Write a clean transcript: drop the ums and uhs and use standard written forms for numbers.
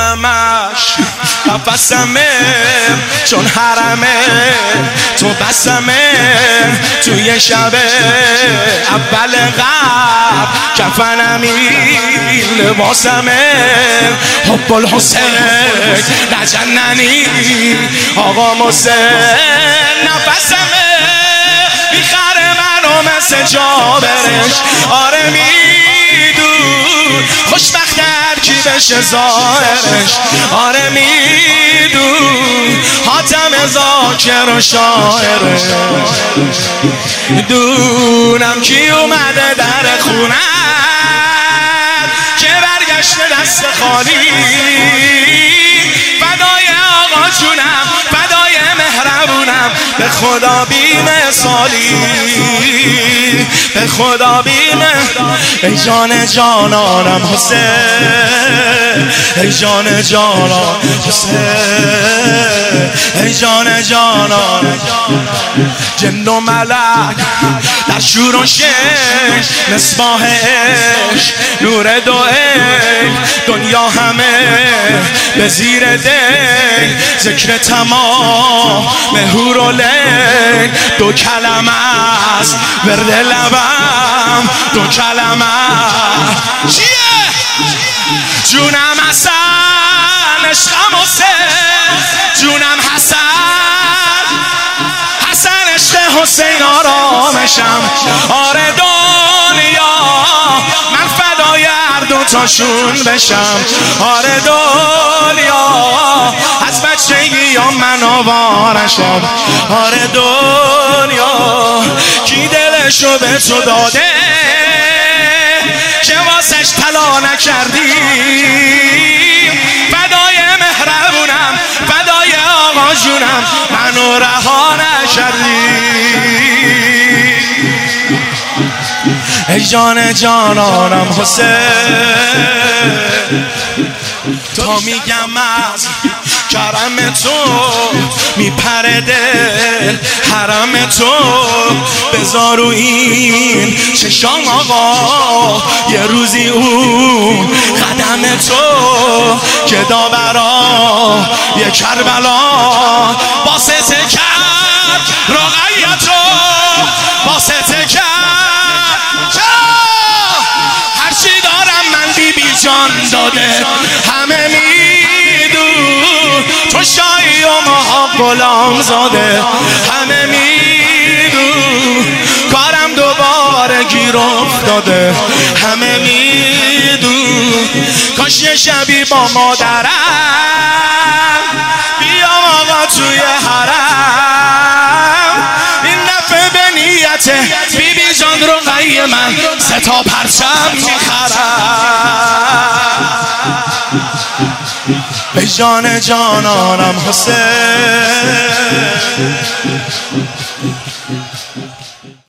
همش قفسمه، چون حرمه تو بسمه. توی شب اول قبل کفنمی لباسمه. حب الحسین نجننی آقا محسن نفسمه. میخره منو مثل جابرش، آره میدون خوشبخت هر کی بشه ظاهرش، آره میدون حاتم ذاکر و شاعرش. دونم کی اومده در خونه که برگشته دست خالی. فدای آقا جونم، فدای مهربونم، به خدا بی مثالی، به خدا بی ای جان جانانم حسین، ای جان جانان حسین، ای جان جانان. جن و ملک در شور و شش، مصباح عشق نور دو عین، دنیا همه به زیر دی. ذکر تمام مهور و لیل، دو کلمه است ورد لبم، دو کلمه چیه؟ جونم حسن عشقم حسین، جونم حسن، حسن عشق حسین آرامشم. آره دنیا من فدای هر دوتاشون بشم. آره دنیا از بچگی من آوارشم. آره دنیا کی دلشو به تو داده که واسش طلا نکردی. فدای مهربونم، فدای آقا جونم، منو رها نکردی. ای جان جانانم حسین، تا میگم از کرم تو میپره دل حرم تو. بذار رو این چشام آقا یه روزی اون قدم تو که داورا یه کربلا واسطه کرد رقیت رو، واسطه کرد. هرچی دارم من بی جان داده، همه میدون تو شاهی و ما غلام زاده. همه میدون کارم دوباره گیر افتاده. همه میدون کاش یه شبی با مادرم بیام آقا توی حرم. این دفعه به نیت بی بی جان رقیه من 3 تا پرچم میخرم. ای جان جانانم حسین.